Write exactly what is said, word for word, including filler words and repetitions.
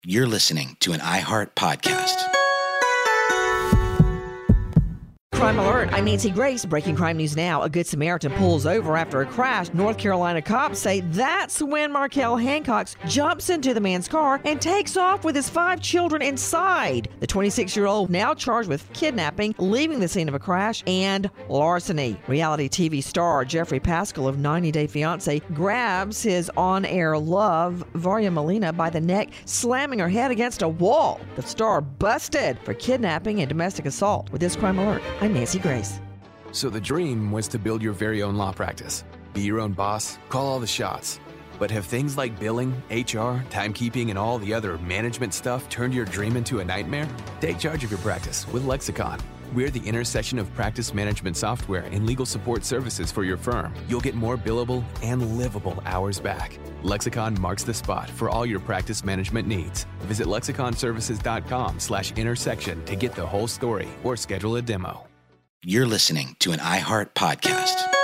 You're listening to an iHeart podcast. Crime Alert, I'm Nancy Grace. Breaking crime news now. A Good Samaritan pulls over after a crash. North Carolina cops say that's when Markel Hancock jumps into the man's car and takes off with his five children inside. The twenty-six-year-old now charged with kidnapping, leaving the scene of a crash, and larceny. Reality T V star Jeffrey Pascal of ninety day fiance grabs his on-air love, Varya Molina, by the neck, slamming her head against a wall. The star busted for kidnapping and domestic assault. With this Crime Alert, I'm Nancy Grace. So the dream was to build your very own law practice. Be your own boss, call all the shots. But have things like billing, H R, timekeeping, and all the other management stuff turned your dream into a nightmare? Take charge of your practice with Lexicon. We're the intersection of practice management software and legal support services for your firm. You'll get more billable and livable hours back. Lexicon marks the spot for all your practice management needs. Visit lexiconservices.com slash intersection to get the whole story or schedule a demo. You're listening to an iHeart podcast.